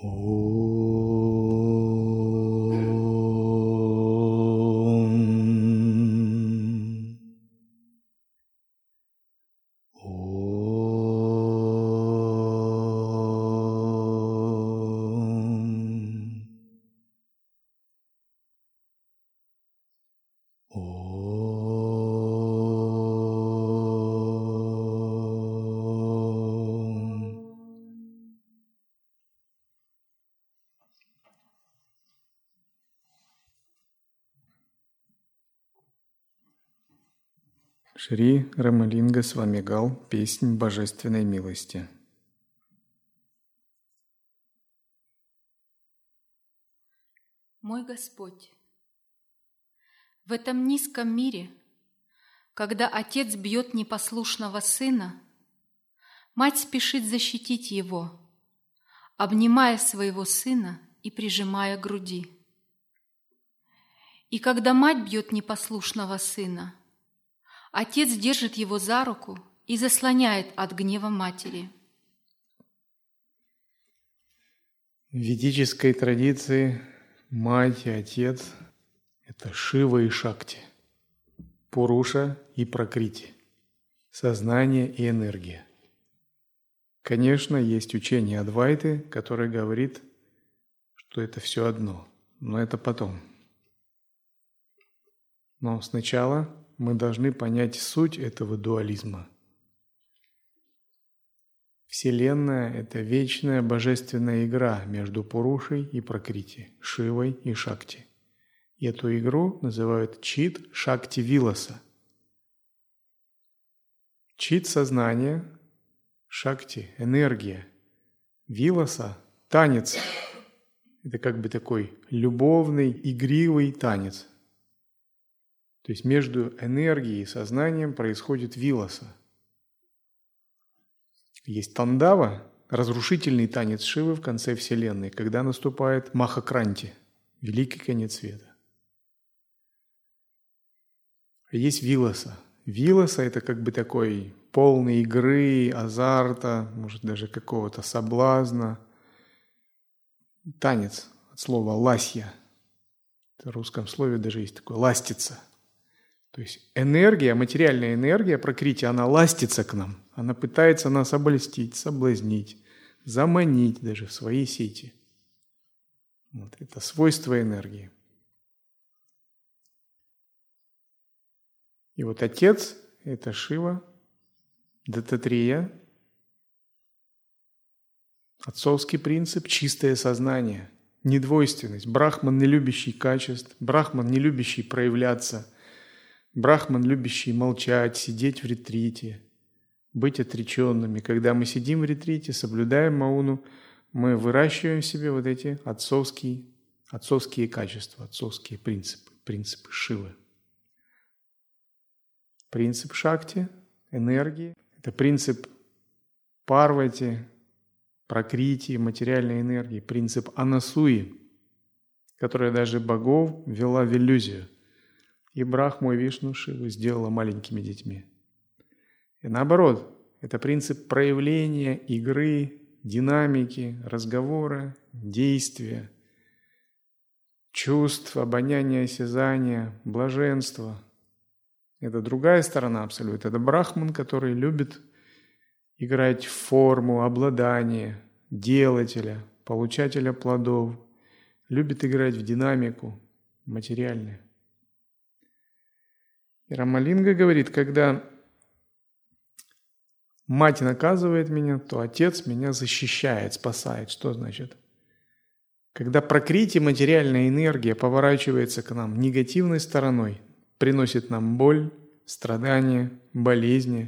Шри Рамалинга Свамигал, песнь божественной милости. Мой Господь, в этом низком мире, когда отец бьет непослушного сына, мать спешит защитить его, обнимая своего сына и прижимая к груди. И когда мать бьет непослушного сына, отец держит его за руку и заслоняет от гнева матери. В ведической традиции мать и отец – это Шива и Шакти, Пуруша и Пракрити, сознание и энергия. Конечно, есть учение Адвайты, которое говорит, что это все одно, но это потом. Но сначала мы должны понять суть этого дуализма. Вселенная – это вечная божественная игра между Пурушей и Пракрити, Шивой и Шакти. И эту игру называют Чит Шакти Виласа. Чит – сознание, Шакти – энергия, Виласа – танец. Это как бы такой любовный, игривый танец. То есть между энергией и сознанием происходит виласа. Есть тандава, разрушительный танец Шивы в конце Вселенной, когда наступает Махакранти, великий конец света. Есть виласа. Виласа – это как бы такой полный игры, азарта, может даже какого-то соблазна. Танец от слова «ласья». В русском слове даже есть такое «ластиться». То есть энергия, материальная энергия, Пракрити, она ластится к нам. Она пытается нас обольстить, соблазнить, заманить даже в свои сети. Вот, это свойство энергии. И вот отец – это Шива, Даттатрея. Отцовский принцип – чистое сознание, недвойственность. Брахман, не любящий качеств, брахман, не любящий проявляться, брахман, любящий молчать, сидеть в ретрите, быть отреченными. Когда мы сидим в ретрите, соблюдаем мауну, мы выращиваем в себе вот эти отцовские качества, отцовские принципы Шивы. Принцип Шакти, энергии, это принцип Парвати, Пракрити, материальной энергии, принцип Анасуи, которая даже богов ввела в иллюзию. И Брахму, и Вишну, Шиву сделала маленькими детьми. И наоборот, это принцип проявления, игры, динамики, разговора, действия, чувств, обоняния, осязания, блаженства. Это другая сторона абсолюта. Это Брахман, который любит играть в форму, обладание, делателя, получателя плодов, любит играть в динамику материальную. И Рамалинга говорит, когда мать наказывает меня, то отец меня защищает, спасает. Что значит? Когда Пракрити, материальная энергия, поворачивается к нам негативной стороной, приносит нам боль, страдания, болезни,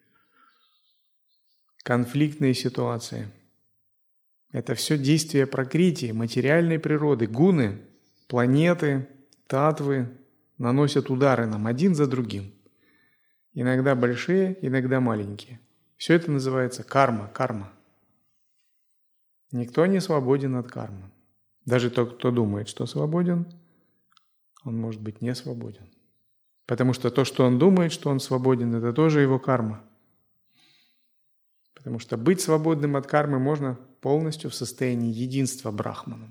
конфликтные ситуации. Это все действия Пракрити, материальной природы, гуны, планеты, татвы, наносят удары нам один за другим. Иногда большие, иногда маленькие. Все это называется карма. Никто не свободен от кармы. Даже тот, кто думает, что свободен, он может быть не свободен. Потому что то, что он думает, что он свободен, это тоже его карма. Потому что быть свободным от кармы можно полностью в состоянии единства Брахманом.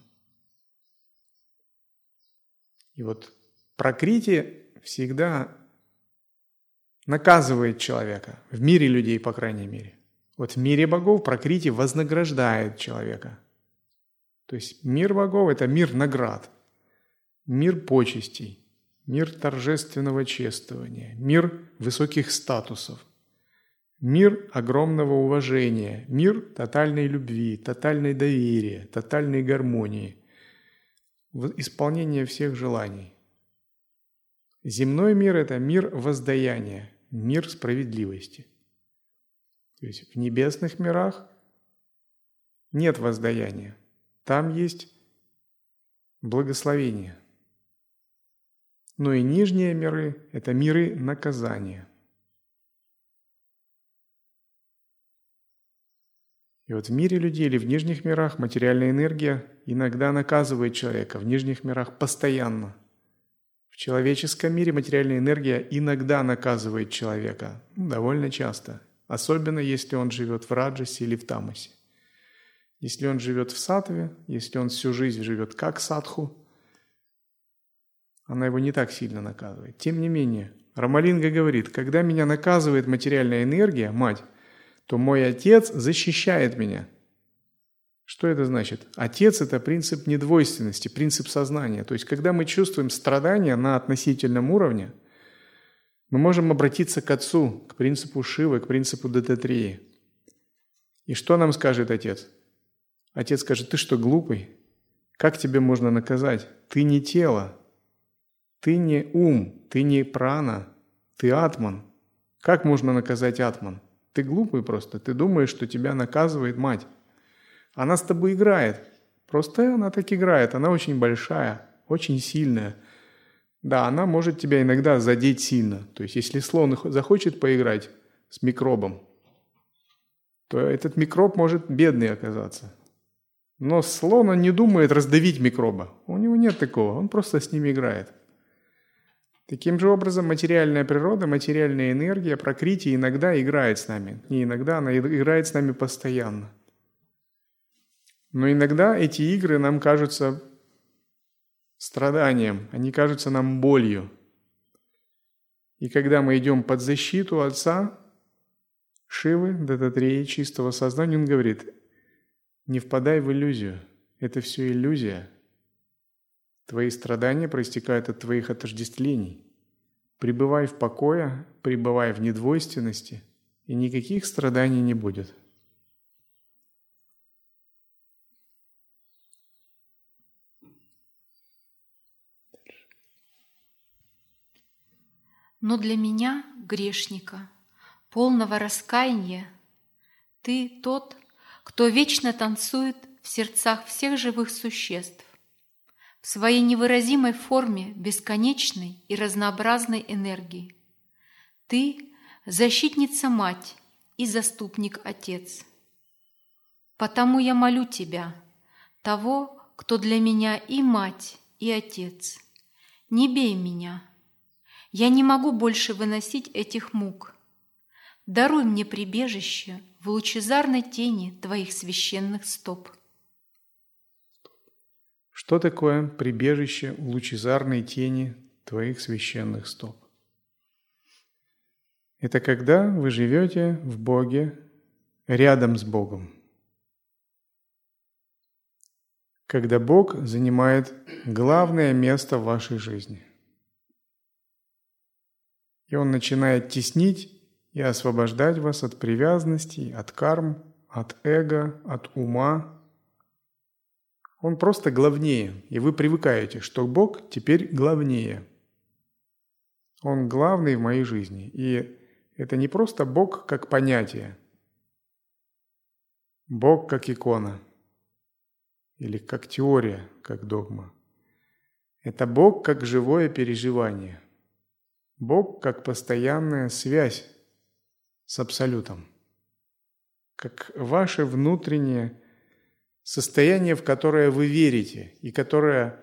И вот Пракрити всегда наказывает человека, в мире людей, по крайней мере. Вот в мире богов Пракрити вознаграждает человека. То есть мир богов – это мир наград, мир почестей, мир торжественного чествования, мир высоких статусов, мир огромного уважения, мир тотальной любви, тотальной доверия, тотальной гармонии, исполнения всех желаний. Земной мир – это мир воздаяния, мир справедливости. То есть в небесных мирах нет воздаяния. Там есть благословение. Но и нижние миры – это миры наказания. И вот в мире людей или в нижних мирах материальная энергия иногда наказывает человека, в нижних мирах постоянно. В человеческом мире материальная энергия иногда наказывает человека, довольно часто, особенно если он живет в раджасе или в тамасе. Если он живет в саттве, если он всю жизнь живет как садху, она его не так сильно наказывает. Тем не менее, Рамалинга говорит, когда меня наказывает материальная энергия, мать, то мой отец защищает меня. Что это значит? Отец – это принцип недвойственности, принцип сознания. То есть, когда мы чувствуем страдания на относительном уровне, мы можем обратиться к Отцу, к принципу Шивы, к принципу Дататреи. И что нам скажет Отец? Отец скажет, ты что, глупый? Как тебе можно наказать? Ты не тело, ты не ум, ты не прана, ты атман. Как можно наказать атман? Ты глупый просто, ты думаешь, что тебя наказывает мать. Она с тобой играет, просто она так играет, она очень большая, очень сильная. Да, она может тебя иногда задеть сильно. То есть, если слон захочет поиграть с микробом, то этот микроб может бедный оказаться. Но слон, он не думает раздавить микроба. У него нет такого, он просто с ним играет. Таким же образом, материальная природа, материальная энергия, пракрити иногда играет с нами. Не иногда, она играет с нами постоянно. Но иногда эти игры нам кажутся страданием, они кажутся нам болью. И когда мы идем под защиту Отца, Шивы, Дататреи, чистого сознания, он говорит, не впадай в иллюзию, это все иллюзия. Твои страдания проистекают от твоих отождествлений. Пребывай в покое, пребывай в недвойственности, и никаких страданий не будет. Но для меня, грешника, полного раскаяния, ты тот, кто вечно танцует в сердцах всех живых существ, в своей невыразимой форме бесконечной и разнообразной энергии. Ты – защитница-мать и заступник-отец. Потому я молю тебя, того, кто для меня и мать, и отец, не бей меня. Я не могу больше выносить этих мук. Даруй мне прибежище в лучезарной тени твоих священных стоп. Что такое прибежище в лучезарной тени твоих священных стоп? Это когда вы живете в Боге, рядом с Богом. Когда Бог занимает главное место в вашей жизни. И Он начинает теснить и освобождать вас от привязанностей, от карм, от эго, от ума. Он просто главнее, и вы привыкаете, что Бог теперь главнее. Он главный в моей жизни. И это не просто Бог как понятие, Бог как икона или как теория, как догма. Это Бог как живое переживание. Бог как постоянная связь с Абсолютом. Как ваше внутреннее состояние, в которое вы верите и которое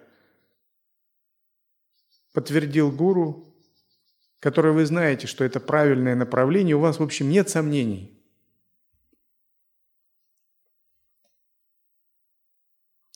подтвердил гуру, которое вы знаете, что это правильное направление, у вас, в общем, нет сомнений.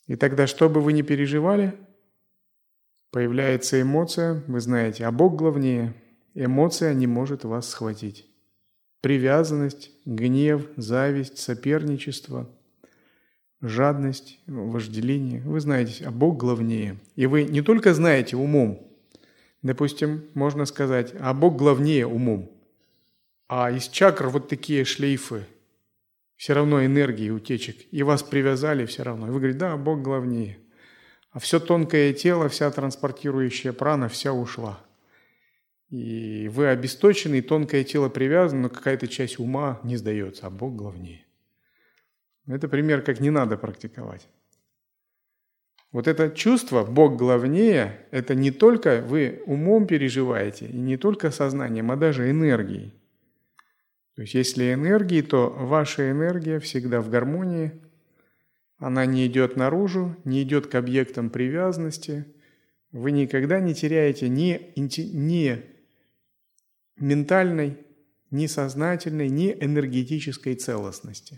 И тогда, что бы вы ни переживали, появляется эмоция, вы знаете, а Бог главнее. Эмоция не может вас схватить. Привязанность, гнев, зависть, соперничество, жадность, вожделение. Вы знаете, а Бог главнее. И вы не только знаете умом, допустим, можно сказать, а Бог главнее умом. А из чакр вот такие шлейфы, все равно энергии утечек, и вас привязали все равно. И вы говорите, да, Бог главнее. А все тонкое тело, вся транспортирующая прана, вся ушла. И вы обесточены, и тонкое тело привязано, но какая-то часть ума не сдается, а Бог главнее. Это пример, как не надо практиковать. Вот это чувство «Бог главнее» – это не только вы умом переживаете, и не только сознанием, а даже энергией. То есть если энергии, то ваша энергия всегда в гармонии, она не идет наружу, не идет к объектам привязанности, вы никогда не теряете ни ментальной, ни сознательной, ни энергетической целостности.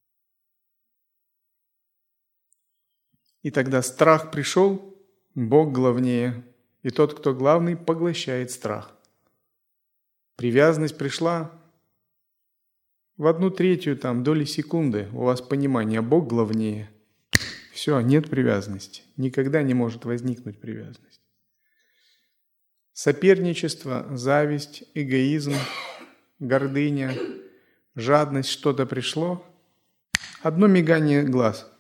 И тогда страх пришел, Бог главнее, и тот, кто главный, поглощает страх. Привязанность пришла, в 1/3 доли секунды у вас понимание, Бог главнее. Все, нет привязанности. Никогда не может возникнуть привязанность. Соперничество, зависть, эгоизм, гордыня, жадность, что-то пришло. Одно мигание глаз.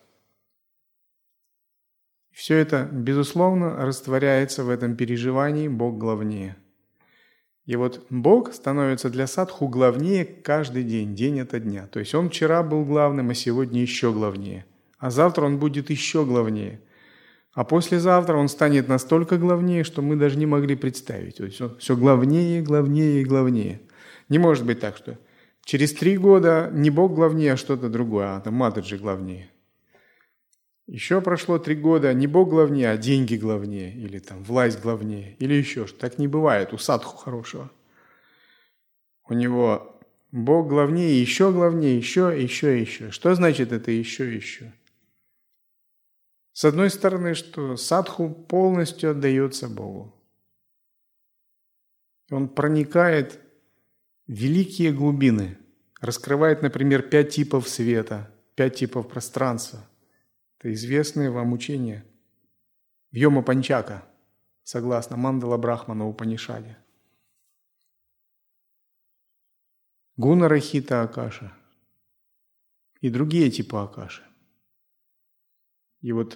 Все это, безусловно, растворяется в этом переживании «Бог главнее». И вот Бог становится для садху главнее каждый день, день ото дня. То есть он вчера был главным, а сегодня еще главнее. А завтра он будет еще главнее. А послезавтра он станет настолько главнее, что мы даже не могли представить. То есть он все главнее, главнее и главнее. Не может быть так, что через 3 года не Бог главнее, а что-то другое, а там Матаджи главнее. Еще прошло 3 года, не Бог главнее, а деньги главнее, или там власть главнее, или еще что. Так не бывает у садху хорошего. У него Бог главнее, еще, еще. Что значит это еще? С одной стороны, что садху полностью отдается Богу. Он проникает в великие глубины, раскрывает, например, 5 типов света, 5 типов пространства. Это известное вам учение Вьома Панчака, согласно Мандала Брахмана Упанишаде. Гуна Рахита Акаша и другие типы Акаши. И вот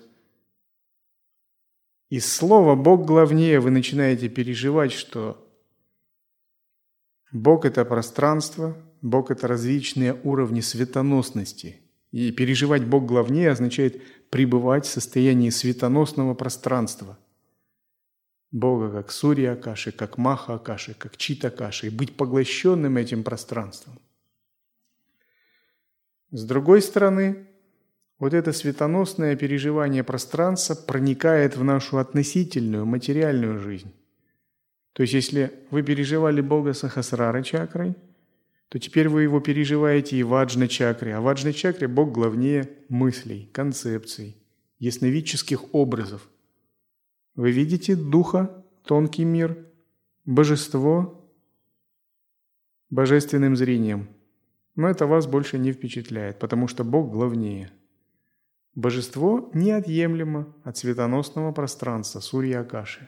из слова «Бог главнее» вы начинаете переживать, что Бог – это пространство, Бог – это различные уровни светоносности. И переживать Бог главнее означает пребывать в состоянии светоносного пространства. Бога как Сурья Акаши, как Маха Акаши, как Чита Акаши, и быть поглощенным этим пространством. С другой стороны, вот это светоносное переживание пространства проникает в нашу относительную, материальную жизнь. То есть, если вы переживали Бога Сахасрара чакрой, то теперь вы его переживаете и в Аджна-чакре. А в Аджна-чакре Бог главнее мыслей, концепций, ясновидческих образов. Вы видите духа, тонкий мир, божество божественным зрением. Но это вас больше не впечатляет, потому что Бог главнее. Божество неотъемлемо от светоносного пространства Сурья Акаши.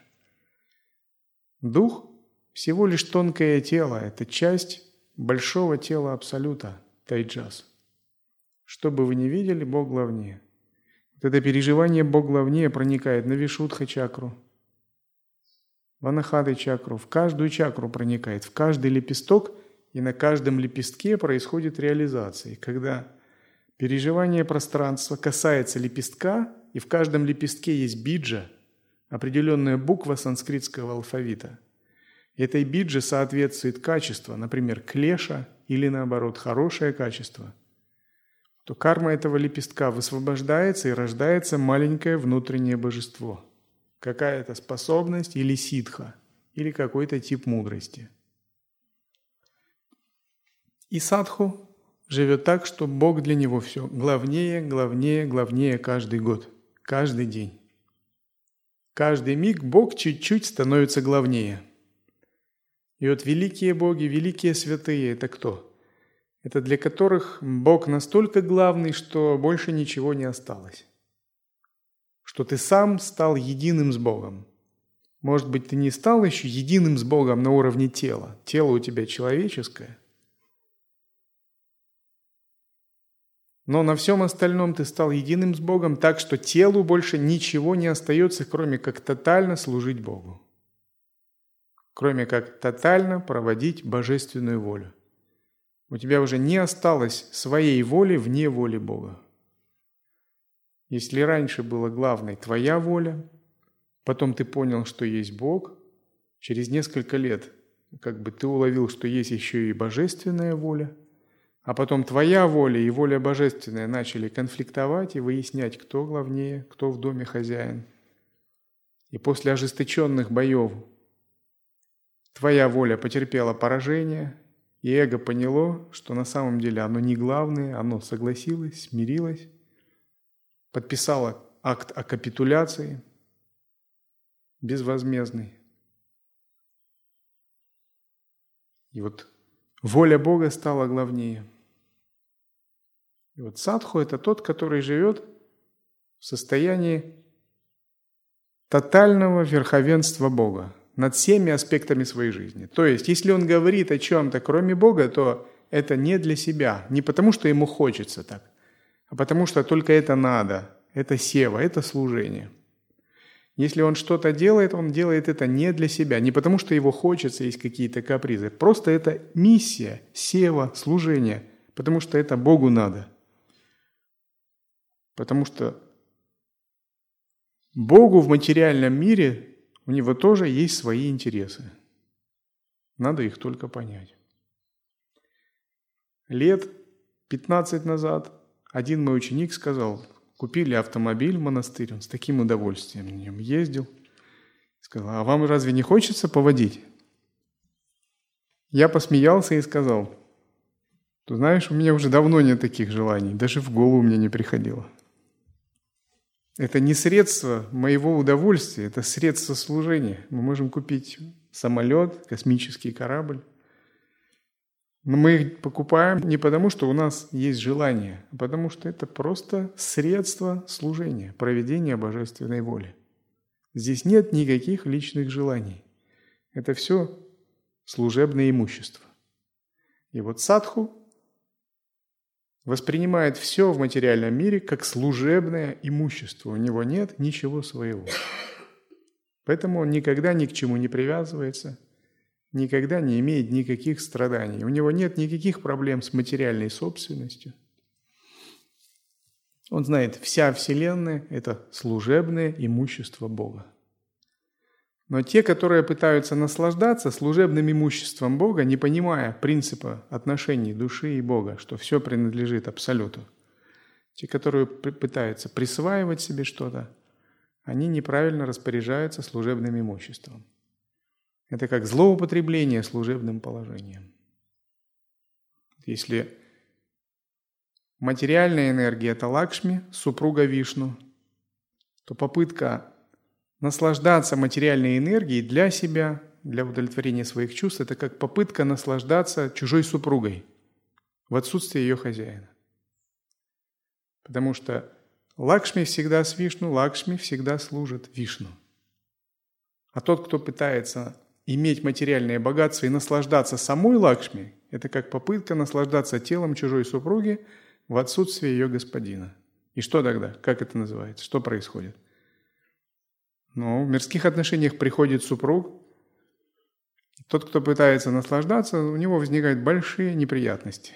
Дух – всего лишь тонкое тело, это часть большого тела Абсолюта, Тайджас. Что бы вы ни видели, Бог главнее. Вот это переживание Бог главнее проникает на Вишудха-чакру, в Анахаты-чакру, в каждую чакру проникает, в каждый лепесток, и на каждом лепестке происходит реализация. Когда переживание пространства касается лепестка, и в каждом лепестке есть биджа, определенная буква санскритского алфавита. Этой бидже соответствует качество, например, клеша или, наоборот, хорошее качество, то карма этого лепестка высвобождается и рождается маленькое внутреннее божество, какая-то способность или ситха, или какой-то тип мудрости. И садху живет так, что Бог для него все главнее, главнее, главнее каждый год. каждый день. Каждый миг Бог чуть-чуть становится главнее. И вот великие боги, великие святые – это кто? Это для которых Бог настолько главный, что больше ничего не осталось. Что ты сам стал единым с Богом. Может быть, ты не стал еще единым с Богом на уровне тела. Тело у тебя человеческое. Но на всем остальном ты стал единым с Богом так, что телу больше ничего не остается, кроме как тотально служить Богу. Кроме как тотально проводить божественную волю. У тебя уже не осталось своей воли вне воли Бога. Если раньше была главной твоя воля, потом ты понял, что есть Бог, через несколько лет ты уловил, что есть еще и божественная воля, а потом твоя воля и воля божественная начали конфликтовать и выяснять, кто главнее, кто в доме хозяин. И после ожесточенных боев твоя воля потерпела поражение, и эго поняло, что на самом деле оно не главное, оно согласилось, смирилось, подписало акт о капитуляции безвозмездный. И вот воля Бога стала главнее. И вот садху – это тот, который живет в состоянии тотального верховенства Бога над всеми аспектами своей жизни. То есть, если он говорит о чем-то, кроме Бога, то это не для себя, не потому, что ему хочется так, а потому, что только это надо, это сева, это служение. Если он что-то делает, он делает это не для себя, не потому, что его хочется, есть какие-то капризы. Просто это миссия, сева, служение, потому что это Богу надо. Потому что Богу в материальном мире у него тоже есть свои интересы. Надо их только понять. Лет 15 назад один мой ученик сказал: купили автомобиль в монастырь, он с таким удовольствием на нем ездил. Сказал: а вам разве не хочется поводить? Я посмеялся и сказал: ты знаешь, у меня уже давно нет таких желаний, даже в голову мне не приходило. Это не средство моего удовольствия, это средство служения. Мы можем купить самолет, космический корабль, но мы их покупаем не потому, что у нас есть желание, а потому что это просто средство служения, проведения божественной воли. Здесь нет никаких личных желаний. Это все служебное имущество. И вот садху воспринимает все в материальном мире как служебное имущество. У него нет ничего своего. Поэтому он никогда ни к чему не привязывается, никогда не имеет никаких страданий. У него нет никаких проблем с материальной собственностью. Он знает, вся Вселенная – это служебное имущество Бога. Но те, которые пытаются наслаждаться служебным имуществом Бога, не понимая принципа отношений души и Бога, что все принадлежит Абсолюту, те, которые пытаются присваивать себе что-то, они неправильно распоряжаются служебным имуществом. Это как злоупотребление служебным положением. Если материальная энергия – это Лакшми, супруга Вишну, то попытка наслаждаться материальной энергией для себя, для удовлетворения своих чувств – это как попытка наслаждаться чужой супругой в отсутствие ее хозяина. Потому что Лакшми всегда с Вишну, Лакшми всегда служит Вишну. А тот, кто пытается иметь материальное богатство и наслаждаться самой Лакшми, это как попытка наслаждаться телом чужой супруги в отсутствие ее господина. И что тогда? Как это называется? Что происходит? В мирских отношениях приходит супруг. Тот, кто пытается наслаждаться, у него возникают большие неприятности.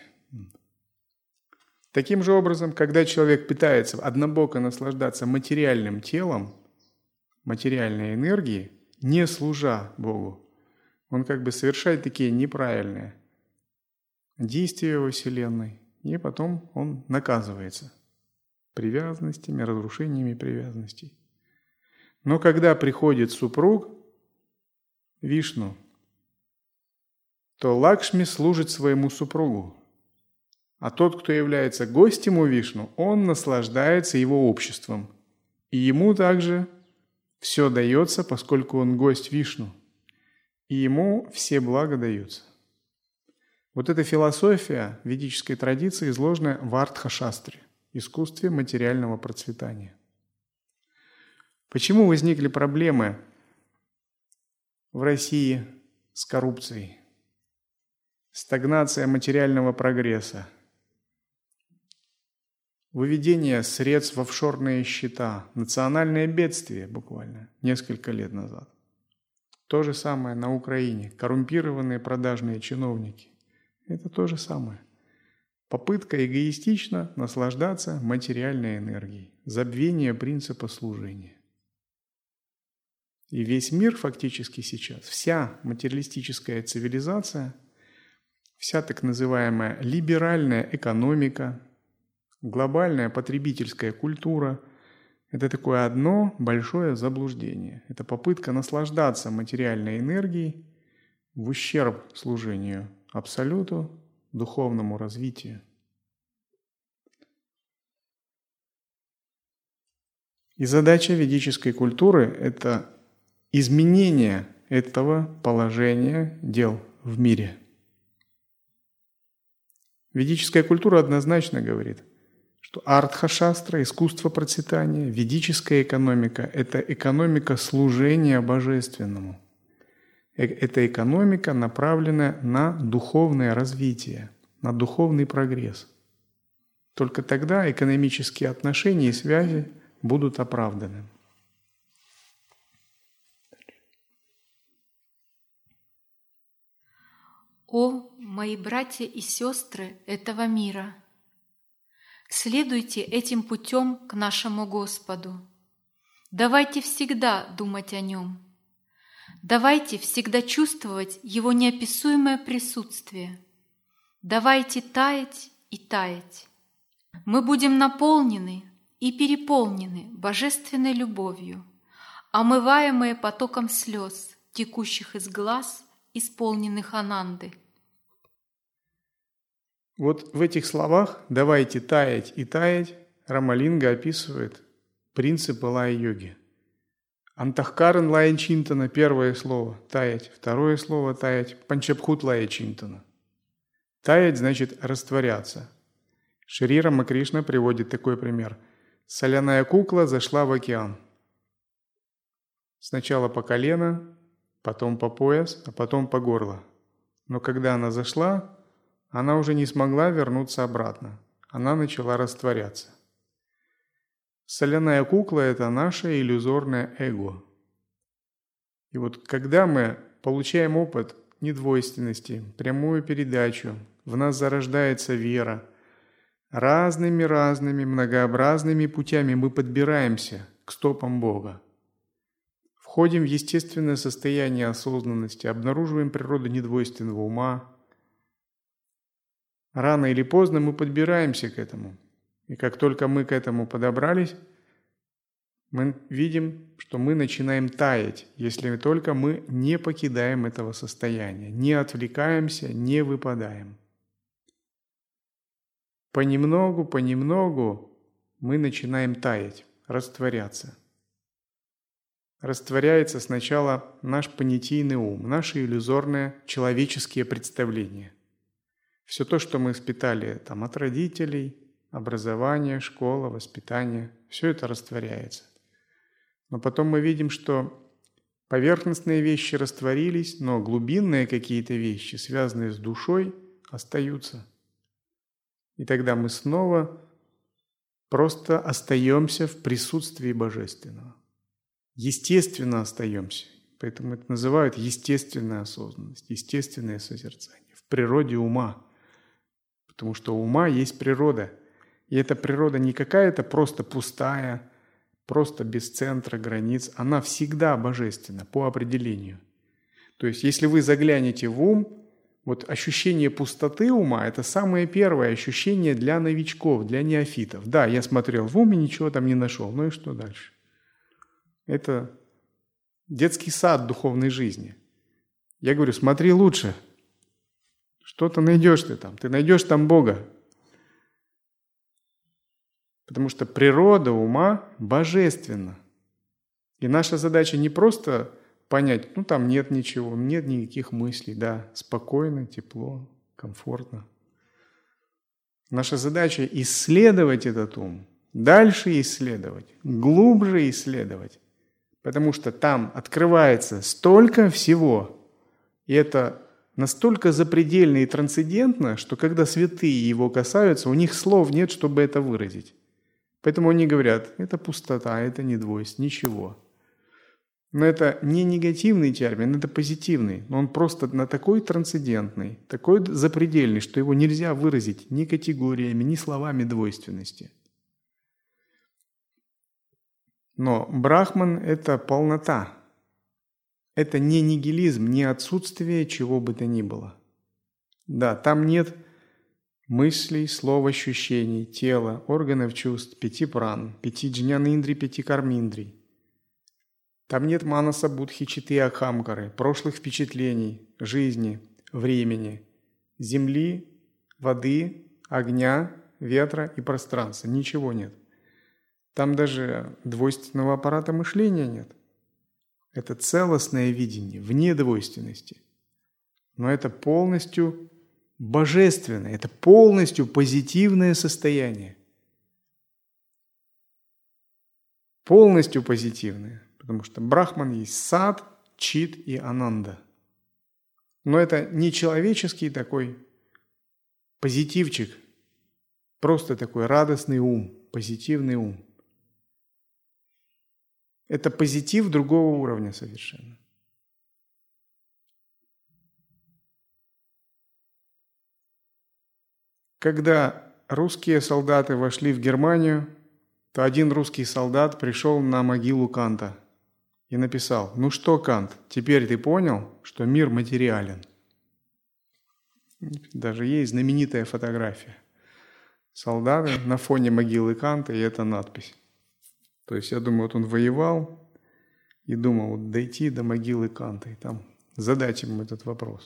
Таким же образом, когда человек пытается однобоко наслаждаться материальным телом, материальной энергией, не служа Богу, он совершает такие неправильные действия во Вселенной, и потом он наказывается привязанностями, разрушениями привязанностей. Но когда приходит супруг Вишну, то Лакшми служит своему супругу. А тот, кто является гостем у Вишну, он наслаждается его обществом. И ему также все дается, поскольку он гость Вишну. И ему все блага даются. Вот эта философия ведической традиции изложена в Артха-шастре, искусстве материального процветания. Почему возникли проблемы в России с коррупцией? Стагнация материального прогресса, выведение средств в офшорные счета, национальное бедствие буквально несколько лет назад. То же самое на Украине. Коррумпированные продажные чиновники. Это то же самое. Попытка эгоистично наслаждаться материальной энергией. Забвение принципа служения. И весь мир фактически сейчас, вся материалистическая цивилизация, вся так называемая либеральная экономика, глобальная потребительская культура – это такое одно большое заблуждение. Это попытка наслаждаться материальной энергией в ущерб служению Абсолюту, духовному развитию. И задача ведической культуры – это изменение этого положения дел в мире. Ведическая культура однозначно говорит, что артха-шастра, искусство процветания, ведическая экономика – это экономика служения божественному. Это экономика, направленная на духовное развитие, на духовный прогресс. Только тогда экономические отношения и связи будут оправданы. О, мои братья и сестры этого мира! Следуйте этим путем к нашему Господу. Давайте всегда думать о Нем. Давайте всегда чувствовать Его неописуемое присутствие. Давайте таять и таять. Мы будем наполнены и переполнены божественной любовью, омываемые потоком слез, текущих из глаз, исполненных ананды. Вот в этих словах «давайте таять и таять» Рамалинга описывает принципы лая-йоги. Антахкаран лая чинтана – первое слово – таять, второе слово – таять, панчабхут лая чинтана. Таять значит растворяться. Шри Рамакришна приводит такой пример. Соляная кукла зашла в океан. Сначала по колено, потом по пояс, а потом по горло. Но когда она зашла, она уже не смогла вернуться обратно. Она начала растворяться. Соляная кукла – это наше иллюзорное эго. И вот когда мы получаем опыт недвойственности, прямую передачу, в нас зарождается вера, разными многообразными путями мы подбираемся к стопам Бога. Входим в естественное состояние осознанности, обнаруживаем природу недвойственного ума. Рано или поздно мы подбираемся к этому. И как только мы к этому подобрались, мы видим, что мы начинаем таять, если только мы не покидаем этого состояния, не отвлекаемся, не выпадаем. Понемногу мы начинаем таять, растворяться. Растворяется сначала наш понятийный ум, наши иллюзорные человеческие представления. Все то, что мы впитали там, от родителей, образование, школа, воспитание, все это растворяется. Но потом мы видим, что поверхностные вещи растворились, но глубинные какие-то вещи, связанные с душой, остаются. И тогда мы снова просто остаемся в присутствии Божественного. Естественно остаемся. Поэтому это называют естественная осознанность, естественное созерцание в природе ума. Потому что у ума есть природа. И эта природа не какая-то просто пустая, просто без центра, границ. Она всегда божественна по определению. То есть, если вы заглянете в ум, вот ощущение пустоты ума – это самое первое ощущение для новичков, для неофитов. Да, я смотрел в ум и ничего там не нашел. Ну и что дальше? Это детский сад духовной жизни. Я говорю, смотри лучше. Что-то найдешь ты там. Ты найдешь там Бога. Потому что природа ума божественна. И наша задача не просто понять, там нет ничего, нет никаких мыслей, да, спокойно, тепло, комфортно. Наша задача исследовать этот ум, дальше исследовать, глубже исследовать, потому что там открывается столько всего, и это настолько запредельно и трансцендентно, что когда святые его касаются, у них слов нет, чтобы это выразить. Поэтому они говорят, это пустота, это не двойство, ничего. Но это не негативный термин, это позитивный. Но он просто такой трансцендентный, такой запредельный, что его нельзя выразить ни категориями, ни словами двойственности. Но Брахман – это полнота. Это не нигилизм, не отсутствие чего бы то ни было. Да, там нет мыслей, слов, ощущений, тела, органов чувств, 5 пран, 5 джнян-индрий, 5 карминдрий. Там нет манаса, будхи, читы, акхамкары, прошлых впечатлений, жизни, времени, земли, воды, огня, ветра и пространства. Ничего нет. Там даже двойственного аппарата мышления нет. Это целостное видение, вне двойственности. Но это полностью божественное, это полностью позитивное состояние. Полностью позитивное. Потому что Брахман есть сад, чит и ананда. Но это не человеческий такой позитивчик, просто такой радостный ум, позитивный ум. Это позитив другого уровня совершенно. Когда русские солдаты вошли в Германию, то один русский солдат пришел на могилу Канта и написал: «Ну что, Кант, теперь ты понял, что мир материален?» Даже есть знаменитая фотография. Солдаты на фоне могилы Канта, и эта надпись. То есть, я думаю, вот он воевал и думал вот дойти до могилы Канта и там задать ему этот вопрос.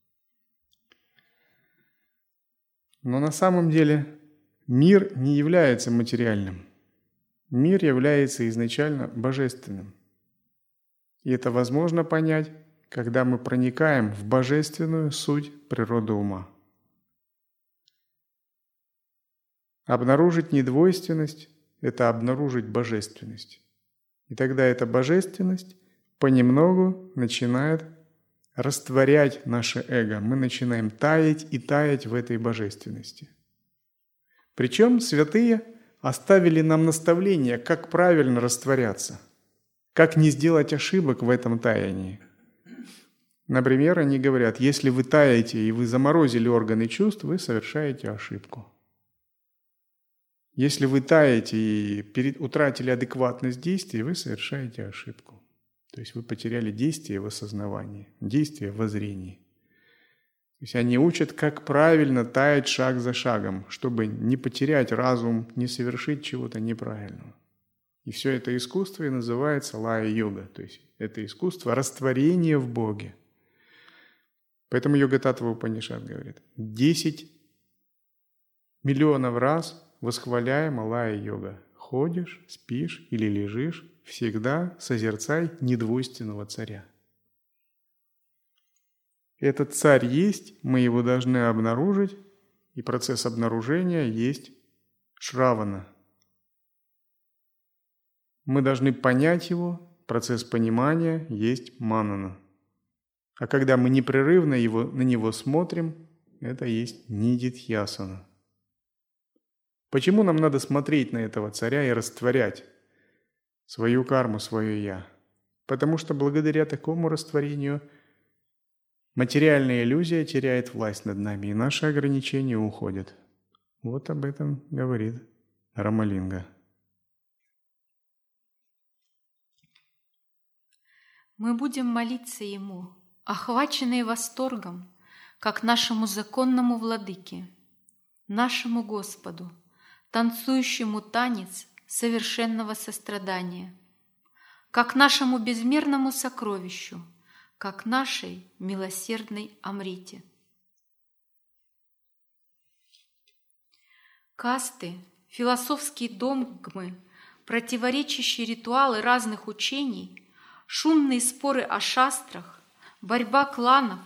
Но на самом деле мир не является материальным. Мир является изначально божественным. И это возможно понять, когда мы проникаем в божественную суть природы ума. Обнаружить недвойственность – это обнаружить божественность. И тогда эта божественность понемногу начинает растворять наше эго. Мы начинаем таять и таять в этой божественности. Причем святые оставили нам наставление, как правильно растворяться, как не сделать ошибок в этом таянии. Например, они говорят, если вы таете и вы заморозили органы чувств, вы совершаете ошибку. Если вы таете и утратили адекватность действий, вы совершаете ошибку. То есть вы потеряли действие в осознавании, действие в воззрении. То есть они учат, как правильно таять шаг за шагом, чтобы не потерять разум, не совершить чего-то неправильного. И все это искусство и называется лая-йога. То есть это искусство растворения в Боге. Поэтому Йога-таттва Упанишад говорит, 10 миллионов раз восхваляем лая-йога. Ходишь, спишь или лежишь, всегда созерцай недвойственного царя. Этот царь есть, мы его должны обнаружить, и процесс обнаружения есть шравана. Мы должны понять его, процесс понимания есть манана. А когда мы непрерывно на него смотрим, это есть нидитьясана. Почему нам надо смотреть на этого царя и растворять свою карму, свое «я»? Потому что благодаря такому растворению материальная иллюзия теряет власть над нами, и наши ограничения уходят. Вот об этом говорит Рамалинга. Мы будем молиться Ему, охваченные восторгом, как нашему законному владыке, нашему Господу, танцующему танец совершенного сострадания, как нашему безмерному сокровищу, как нашей милосердной Амрите. Касты, философские догмы, противоречащие ритуалы разных учений, шумные споры о шастрах, борьба кланов.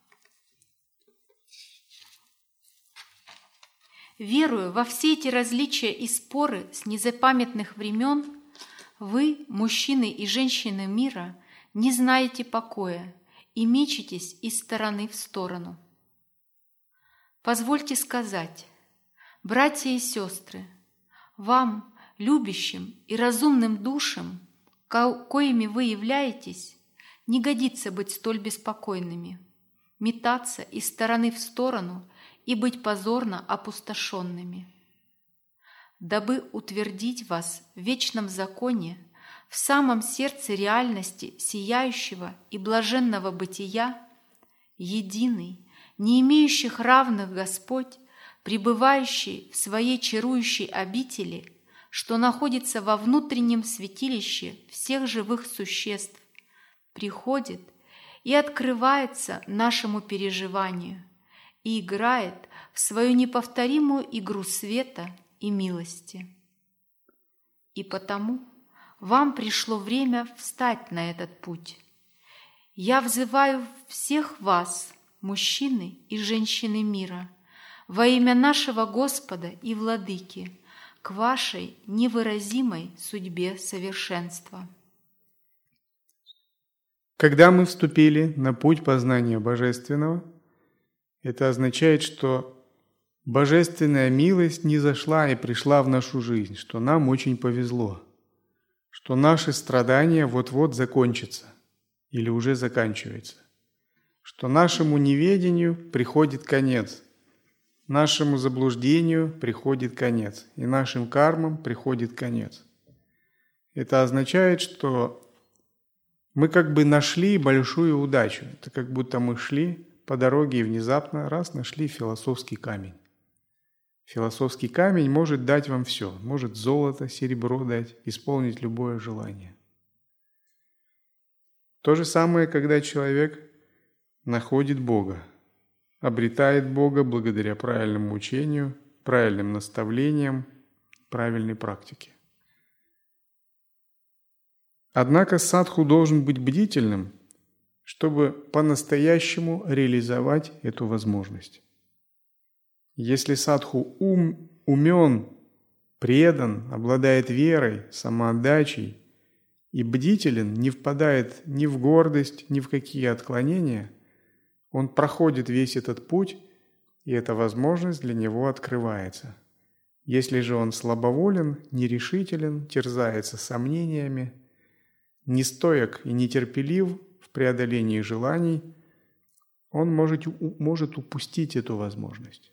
Веруя во все эти различия и споры с незапамятных времен, вы, мужчины и женщины мира, не знаете покоя и мечетесь из стороны в сторону. Позвольте сказать, братья и сестры, вам, любящим и разумным душам, коими вы являетесь, не годится быть столь беспокойными, метаться из стороны в сторону и быть позорно опустошенными. Дабы утвердить вас в вечном законе, в самом сердце реальности сияющего и блаженного бытия, единый, не имеющих равных Господь, пребывающий в своей чарующей обители, что находится во внутреннем святилище всех живых существ, приходит и открывается нашему переживанию и играет в свою неповторимую игру света и милости. И потому вам пришло время встать на этот путь. Я взываю всех вас, мужчины и женщины мира, во имя нашего Господа и Владыки, к вашей невыразимой судьбе совершенства. Когда мы вступили на путь познания Божественного, это означает, что Божественная милость низошла и пришла в нашу жизнь, что нам очень повезло, что наши страдания вот-вот закончатся или уже заканчиваются, что нашему неведению приходит конец, нашему заблуждению приходит конец, и нашим кармам приходит конец. Это означает, что мы как бы нашли большую удачу. Это как будто мы шли по дороге и внезапно нашли философский камень. Философский камень может дать вам все. Может золото, серебро дать, исполнить любое желание. То же самое, когда человек находит Бога, обретает Бога благодаря правильному учению, правильным наставлениям, правильной практике. Однако садху должен быть бдительным, чтобы по-настоящему реализовать эту возможность. Если садху умен, предан, обладает верой, самоотдачей и бдителен, не впадает ни в гордость, ни в какие отклонения, он проходит весь этот путь, и эта возможность для него открывается. Если же он слабоволен, нерешителен, терзается сомнениями, нестоек и нетерпелив в преодолении желаний, он может упустить эту возможность.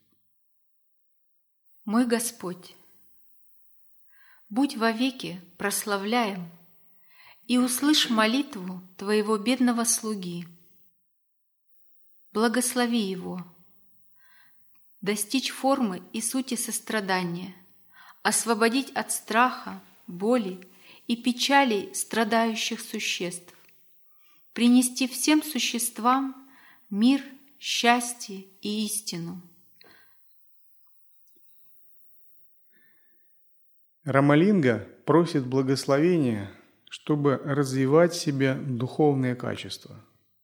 Мой Господь, будь вовеки прославляем и услышь молитву Твоего бедного слуги. Благослови его, достичь формы и сути сострадания, освободить от страха, боли и печалей страдающих существ, принести всем существам мир, счастье и истину. Рамалинга просит благословения, чтобы развивать в себе духовные качества.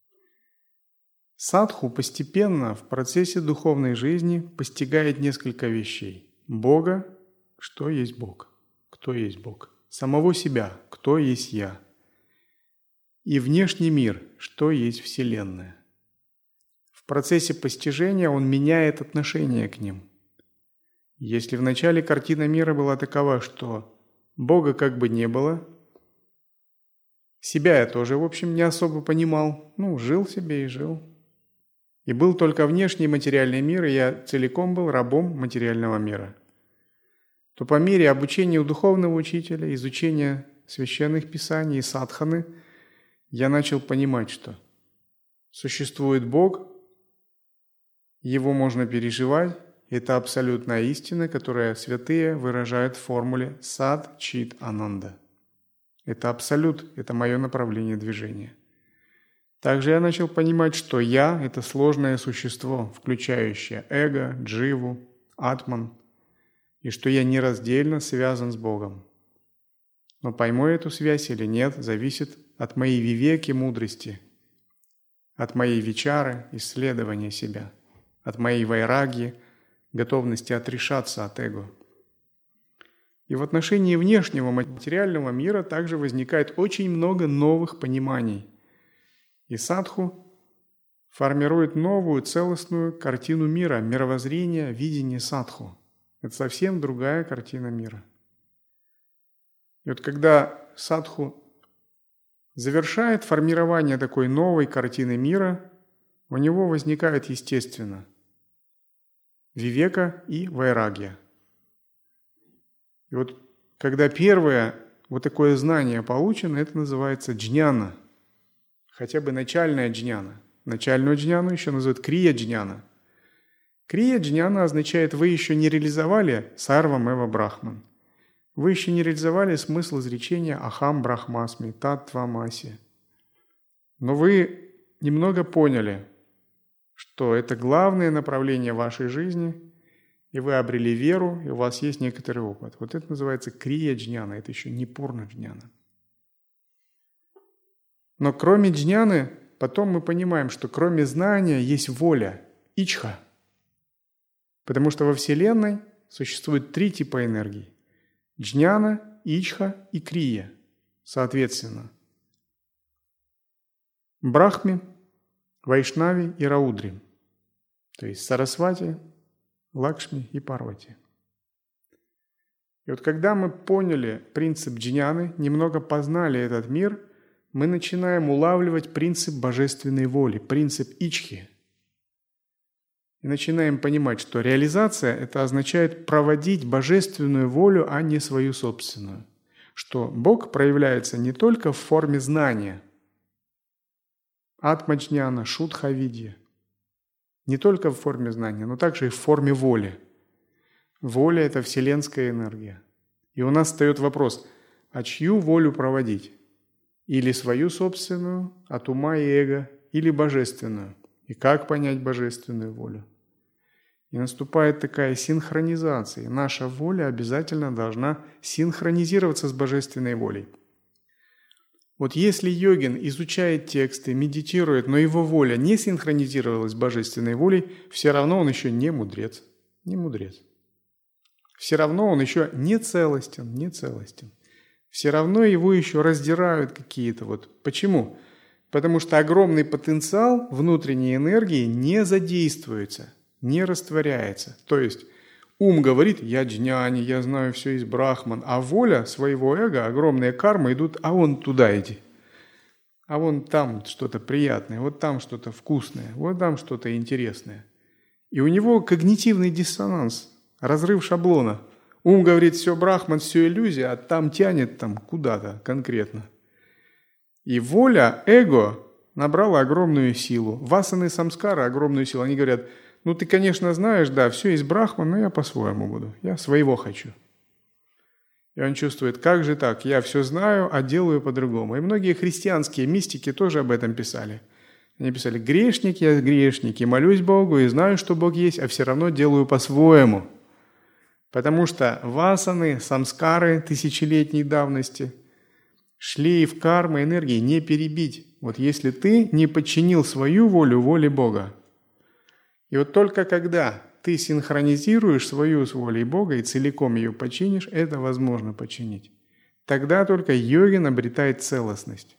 Садху постепенно в процессе духовной жизни постигает несколько вещей. Бога, что есть Бог, кто есть Бог. Самого себя, кто есть я. И внешний мир, что есть Вселенная. В процессе постижения он меняет отношение к ним. Если вначале картина мира была такова, что Бога как бы не было, себя я тоже, в общем, не особо понимал, жил себе и жил. И был только внешний материальный мир, и я целиком был рабом материального мира. То по мере обучения у духовного учителя, изучения священных писаний и садханы, я начал понимать, что существует Бог, Его можно переживать, это абсолютная истина, которую святые выражают в формуле «сад, чит, ананда». Это абсолют, это мое направление движения. Также я начал понимать, что «я» — это сложное существо, включающее эго, дживу, атман. и что я нераздельно связан с Богом. Но пойму эту связь или нет, зависит от моей вивеки мудрости, от моей вичары, исследования себя, от моей вайраги, готовности отрешаться от эго. И в отношении внешнего материального мира также возникает очень много новых пониманий. И садху формирует новую целостную картину мира, мировоззрение, видение садху. Это совсем другая картина мира. И вот когда садху завершает формирование такой новой картины мира, у него возникает, естественно, вивека и вайрагья. И вот когда первое вот такое знание получено, это называется джняна, хотя бы начальная джняна. Начальную джняну еще называют крия-джняна. Крия-джняна означает, вы еще не реализовали сарвам эва брахман. Вы еще не реализовали смысл изречения ахам брахмасми, таттвамаси. Но вы немного поняли, что это главное направление вашей жизни, и вы обрели веру, и у вас есть некоторый опыт. Вот это называется крия-джняна, это еще не пурна-джняна. Но кроме джняны, потом мы понимаем, что кроме знания есть воля, ичха. Потому что во Вселенной существует 3 типа энергий. Джняна, ичха и крия, соответственно. Брахме, Вайшнави и Раудри. То есть Сарасвати, Лакшми и Парвати. И вот когда мы поняли принцип джняны, немного познали этот мир, мы начинаем улавливать принцип божественной воли, принцип ичхи. И начинаем понимать, что реализация – это означает проводить божественную волю, а не свою собственную. Что Бог проявляется не только в форме знания, атмаджняна, шудха-видья, не только в форме знания, но также и в форме воли. Воля – это вселенская энергия. И у нас встает вопрос, а чью волю проводить? Или свою собственную, от ума и эго, или божественную? И как понять божественную волю? И наступает такая синхронизация. Наша воля обязательно должна синхронизироваться с божественной волей. Вот если йогин изучает тексты, медитирует, но его воля не синхронизировалась с божественной волей, все равно он еще не мудрец. Не мудрец. Все равно он еще не целостен. Все равно его еще раздирают какие-то вот. Почему? Потому что огромный потенциал внутренней энергии не задействуется, не растворяется. То есть ум говорит, я джняни, я знаю все из брахман, а воля своего эго, огромные кармы идут, а вон туда иди. А вон там что-то приятное, вот там что-то вкусное, вот там что-то интересное. И у него когнитивный диссонанс, разрыв шаблона. Ум говорит, все брахман, все иллюзия, а там тянет там куда-то конкретно. И воля, эго набрала огромную силу. Васаны самскары огромную силу. Они говорят, ну ты, конечно, знаешь, да, все из брахман, но я по-своему буду. Я своего хочу. И он чувствует, как же так, я все знаю, а делаю по-другому. И многие христианские мистики тоже об этом писали. Они писали, грешник, я грешник, и молюсь Богу, и знаю, что Бог есть, а все равно делаю по-своему. Потому что васаны, самскары тысячелетней давности, шлейф кармы, энергии не перебить. Вот если ты не подчинил свою волю воле Бога, и вот только когда ты синхронизируешь свою с волей Бога и целиком ее подчинишь, это возможно подчинить. Тогда только йогин обретает целостность.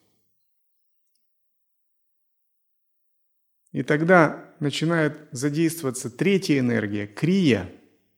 И тогда начинает задействоваться третья энергия – крия.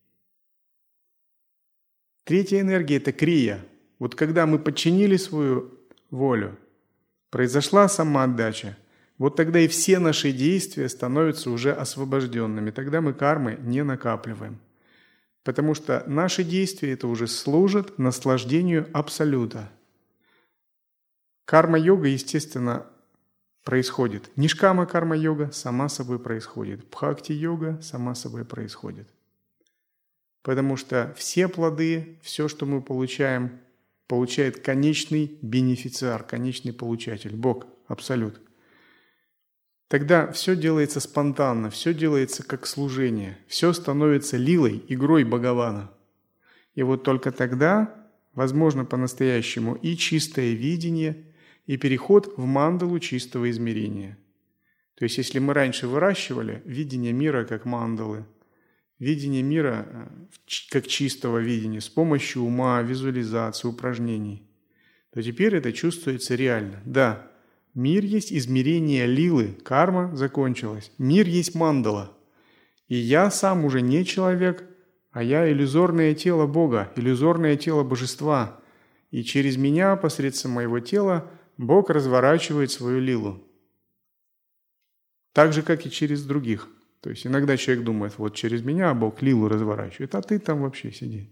Третья энергия – это крия. Вот когда мы подчинили свою волю, произошла самоотдача, вот тогда и все наши действия становятся уже освобожденными. Тогда мы кармы не накапливаем. Потому что наши действия это уже служат наслаждению абсолюта. Карма-йога, естественно, происходит. Нишкама карма-йога сама собой происходит. Бхакти-йога сама собой происходит. Потому что все плоды, все, что мы получаем, получает конечный бенефициар, конечный получатель, Бог, Абсолют. Тогда все делается спонтанно, все делается как служение, все становится лилой, игрой Бхагавана. И вот только тогда возможно по-настоящему и чистое видение, и переход в мандалу чистого измерения. То есть, если мы раньше выращивали видение мира как мандалы, видение мира как чистого видения с помощью ума, визуализации, упражнений, то теперь это чувствуется реально. Да, мир есть измерение лилы, карма закончилась. Мир есть мандала. И я сам уже не человек, а я иллюзорное тело Бога, иллюзорное тело Божества. И через меня, посредством моего тела, Бог разворачивает свою лилу. Так же, как и через других. То есть иногда человек думает, вот через меня Бог лилу разворачивает, а ты там вообще сиди.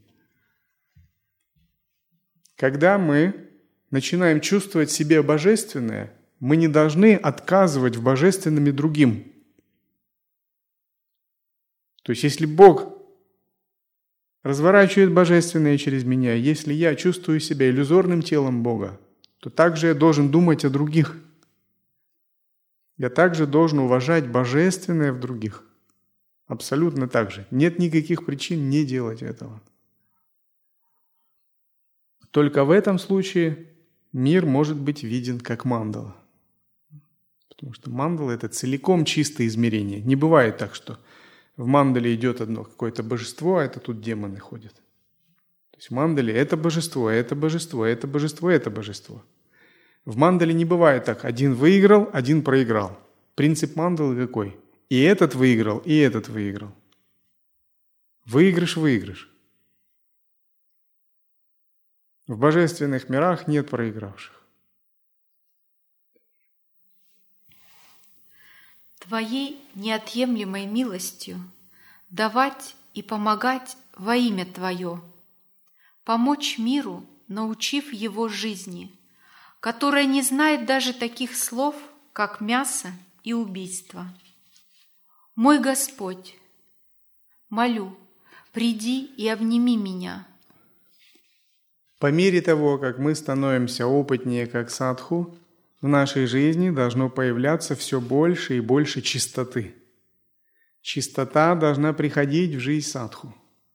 Когда мы начинаем чувствовать в себе божественное, мы не должны отказывать в божественном и другим. То есть если Бог разворачивает божественное через меня, если я чувствую себя иллюзорным телом Бога, то также я должен думать о других. Я также должен уважать божественное в других. Абсолютно так же. Нет никаких причин не делать этого. Только в этом случае мир может быть виден как мандала. Потому что мандала – это целиком чистое измерение. Не бывает так, что в мандале идет одно какое-то божество, а это тут демоны ходят. То есть в мандале это божество, это божество, это божество, это божество. В мандале не бывает так, один выиграл, один проиграл. Принцип мандалы какой? И этот выиграл, и этот выиграл. Выигрыш. В божественных мирах нет проигравших. Твоей неотъемлемой милостью давать и помогать во имя Твое, помочь миру, научив его жизни, которая не знает даже таких слов, как мясо и убийство. Мой Господь, молю, приди и обними меня. По мере того, как мы становимся опытнее как садху, в нашей жизни должно появляться все больше и больше чистоты. Чистота должна приходить в жизнь садху.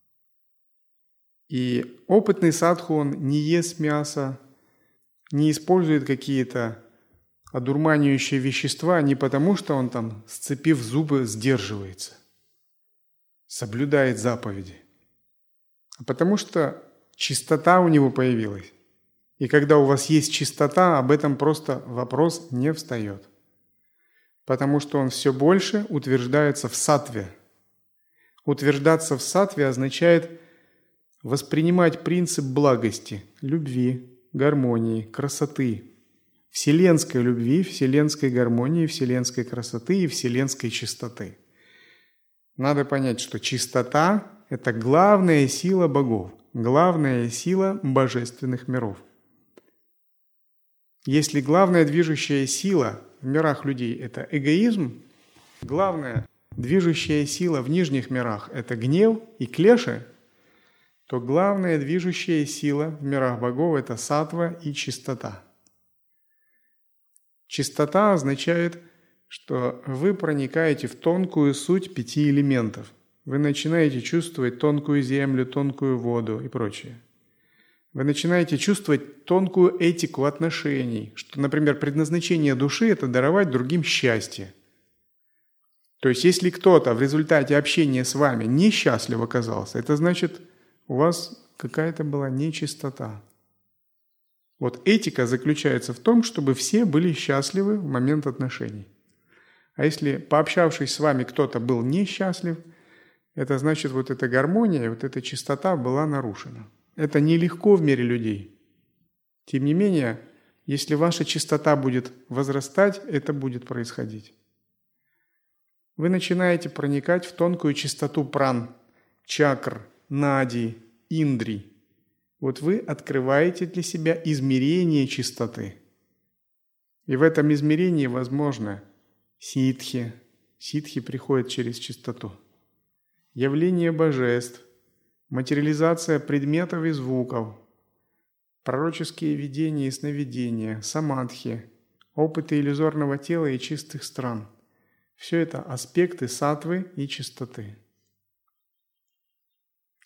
И опытный садху, он не ест мясо, не использует какие-то одурманивающие вещества не потому, что он там, сцепив зубы, сдерживается, соблюдает заповеди, а потому что чистота у него появилась. И когда у вас есть чистота, об этом просто вопрос не встает. Потому что он все больше утверждается в саттве. Утверждаться в саттве означает воспринимать принцип благости, любви, гармонии, красоты, вселенской любви, вселенской гармонии, вселенской красоты и вселенской чистоты. Надо понять, что чистота – это главная сила богов, главная сила божественных миров. Если главная движущая сила в мирах людей – это эгоизм, главная движущая сила в нижних мирах – это гнев и клеши, то главная движущая сила в мирах богов – это саттва и чистота. Чистота означает, что вы проникаете в тонкую суть 5 элементов. Вы начинаете чувствовать тонкую землю, тонкую воду и прочее. Вы начинаете чувствовать тонкую этику отношений, что, например, предназначение души – это даровать другим счастье. То есть, если кто-то в результате общения с вами несчастлив оказался, это значит, у вас какая-то была нечистота. Вот этика заключается в том, чтобы все были счастливы в момент отношений. А если, пообщавшись с вами, кто-то был несчастлив, это значит, вот эта гармония, вот эта чистота была нарушена. Это нелегко в мире людей. Тем не менее, если ваша чистота будет возрастать, это будет происходить. Вы начинаете проникать в тонкую чистоту пран, чакр, нади, индрий. Вот вы открываете для себя измерение чистоты. И в этом измерении возможно ситхи. Ситхи приходят через чистоту. Явление божеств, материализация предметов и звуков, пророческие видения и сновидения, самадхи, опыты иллюзорного тела и чистых стран. Все это аспекты саттвы и чистоты.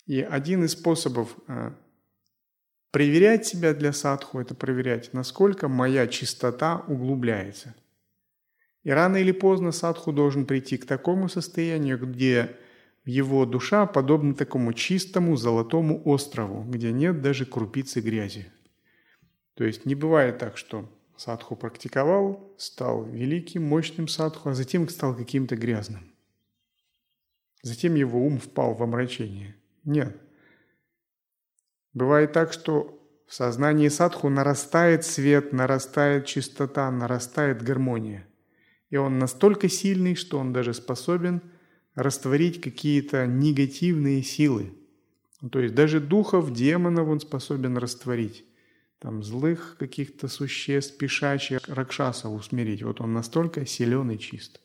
И один из способов проверять себя для садху – это проверять, насколько моя чистота углубляется. И рано или поздно садху должен прийти к такому состоянию, где его душа подобна такому чистому золотому острову, где нет даже крупицы грязи. То есть не бывает так, что садху практиковал, стал великим, мощным садху, а затем стал каким-то грязным. Затем его ум впал в омрачение. Нет. Бывает так, что в сознании садху нарастает свет, нарастает чистота, нарастает гармония. И он настолько сильный, что он даже способен растворить какие-то негативные силы. То есть даже духов, демонов он способен растворить. Там злых каких-то существ, пешачих, ракшасов усмирить. Вот он настолько силен и чист.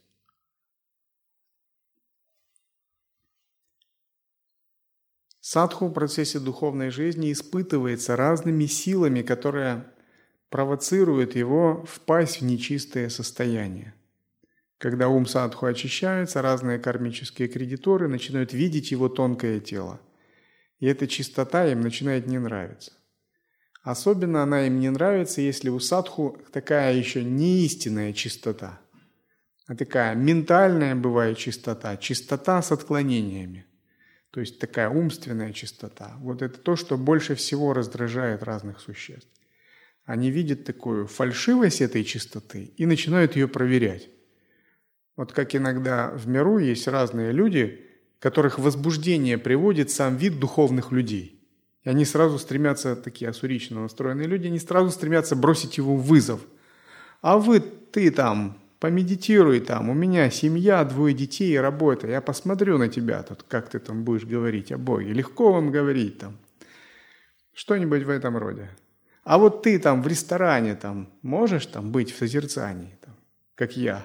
Садху в процессе духовной жизни испытывается разными силами, которые провоцируют его впасть в нечистое состояние. Когда ум садху очищается, разные кармические кредиторы начинают видеть его тонкое тело. И эта чистота им начинает не нравиться. Особенно она им не нравится, если у садху такая еще не истинная чистота, а такая ментальная бывает чистота, чистота с отклонениями. То есть такая умственная чистота. Вот это то, что больше всего раздражает разных существ. Они видят такую фальшивость этой чистоты и начинают ее проверять. Вот как иногда в миру есть разные люди, которых возбуждение приводит сам вид духовных людей. И они сразу стремятся, такие ассурично настроенные люди, они сразу стремятся бросить его в вызов. А ты там, помедитируй там, у меня семья, 2 детей и работа, я посмотрю на тебя тут, как ты там будешь говорить о Боге. Легко вам говорить там. Что-нибудь в этом роде. А вот ты там в ресторане там можешь там быть в созерцании, там, как я.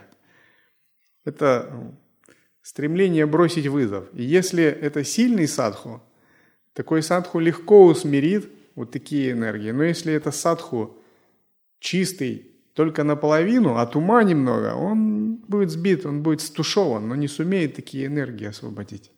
Это стремление бросить вызов. И если это сильный садху, такой садху легко усмирит вот такие энергии. Но если это садху чистый, только наполовину, от ума немного, он будет сбит, он будет стушеван, но не сумеет такие энергии освободить.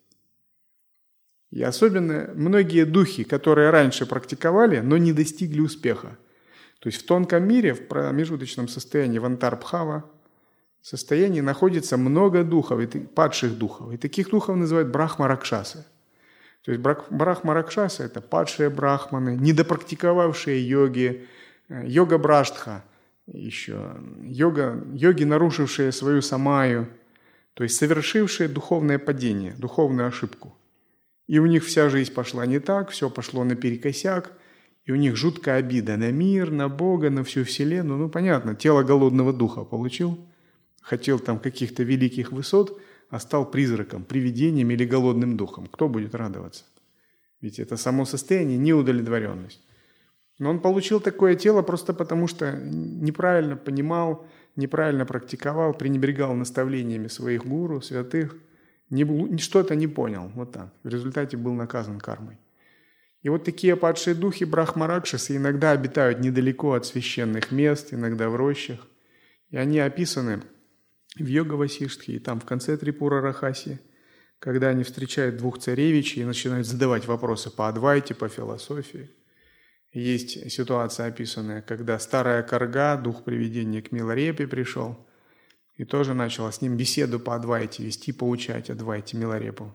И особенно многие духи, которые раньше практиковали, но не достигли успеха. То есть в тонком мире, в промежуточном состоянии, в антарбхава, состоянии находится много духов, падших духов. И таких духов называют брахма-ракшасы. То есть брахма-ракшасы – это падшие брахманы, недопрактиковавшие йоги, йога-браштха, еще йоги, нарушившие свою самаю, то есть совершившие духовное падение, духовную ошибку. И у них вся жизнь пошла не так, все пошло наперекосяк, и у них жуткая обида на мир, на Бога, на всю Вселенную. Ну, понятно, тело голодного духа получил, хотел там каких-то великих высот, а стал призраком, привидением или голодным духом. Кто будет радоваться? Ведь это само состояние неудовлетворенность. Но он получил такое тело просто потому, что неправильно понимал, неправильно практиковал, пренебрегал наставлениями своих гуру, святых, что-то не понял. Вот так. В результате был наказан кармой. И вот такие падшие духи брахма-ракшасы иногда обитают недалеко от священных мест, иногда в рощах. И они описаны в Йога-Васиштхе, и там в конце Трипура-Рахаси, когда они встречают 2 царевичей и начинают задавать вопросы по Адвайте, по философии. Есть ситуация описанная, когда старая карга, дух привидения, к Миларепе пришел и тоже начал с ним беседу по Адвайте вести, поучать Адвайте Миларепу.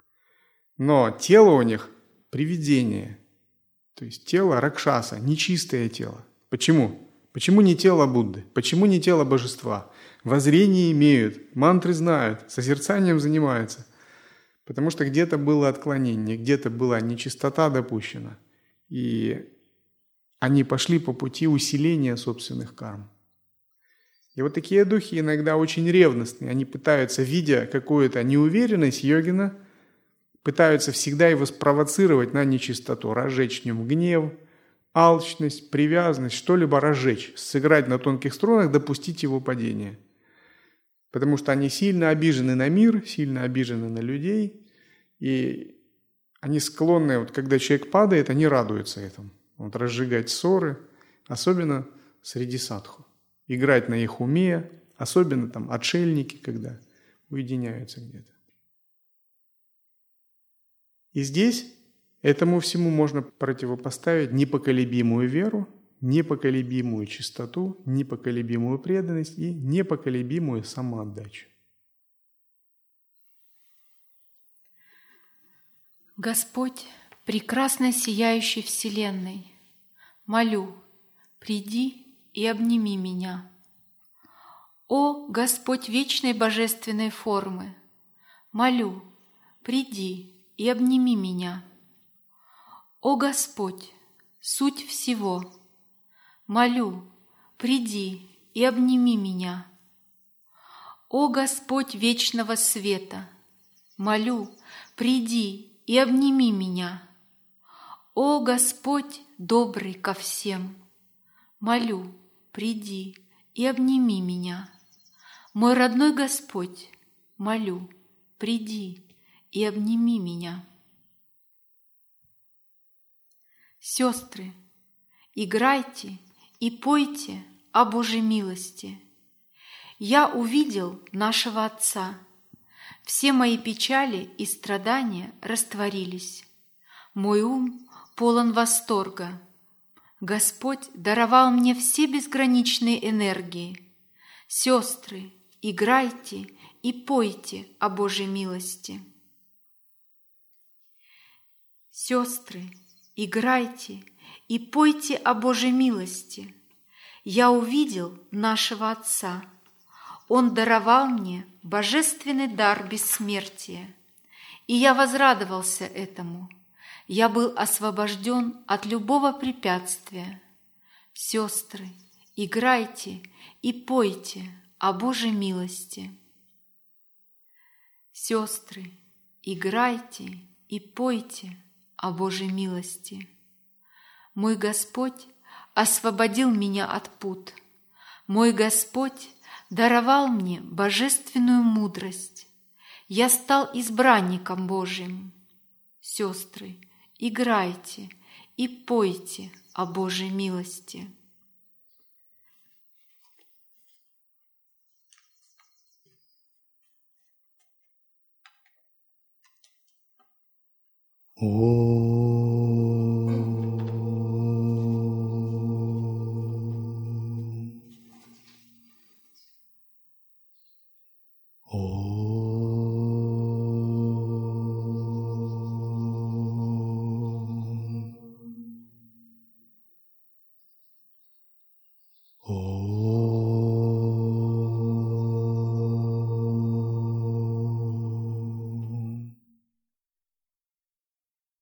Но тело у них привидение, то есть тело ракшаса, нечистое тело. Почему? Почему не тело Будды? Почему не тело божества? Воззрение имеют, мантры знают, созерцанием занимаются. Потому что где-то было отклонение, где-то была нечистота допущена. И они пошли по пути усиления собственных карм. И вот такие духи иногда очень ревностные. Они пытаются, видя какую-то неуверенность йогина, пытаются всегда его спровоцировать на нечистоту, разжечь в нем гнев, алчность, привязанность, что-либо разжечь, сыграть на тонких струнах, допустить его падение. Потому что они сильно обижены на мир, сильно обижены на людей, и они склонны, вот когда человек падает, они радуются этому. Вот разжигать ссоры, особенно среди садху. Играть на их уме, особенно там отшельники, когда уединяются где-то. И здесь Этому всему можно противопоставить непоколебимую веру, непоколебимую чистоту, непоколебимую преданность и непоколебимую самоотдачу. Господь, прекрасно сияющий Вселенной, молю, приди и обними меня. О, Господь вечной божественной формы, молю, приди и обними меня. О Господь, суть всего, молю, приди и обними меня. О Господь вечного света, молю, приди и обними меня. О Господь добрый ко всем, молю, приди и обними меня. Мой родной Господь, молю, приди и обними меня. Сестры, играйте и пойте о Божьей милости. Я увидел нашего Отца. Все мои печали и страдания растворились. Мой ум полон восторга. Господь даровал мне все безграничные энергии. Сестры, играйте и пойте о Божьей милости. Сестры, играйте и пойте о Божьей милости. Я увидел нашего Отца. Он даровал мне божественный дар бессмертия, и я возрадовался этому. Я был освобожден от любого препятствия. Сестры, играйте и пойте о Божьей милости. Сестры, играйте и пойте о Божьей милости. Мой Господь освободил меня от пут. Мой Господь даровал мне божественную мудрость. Я стал избранником Божьим. Сестры, играйте и пойте о Божьей милости. О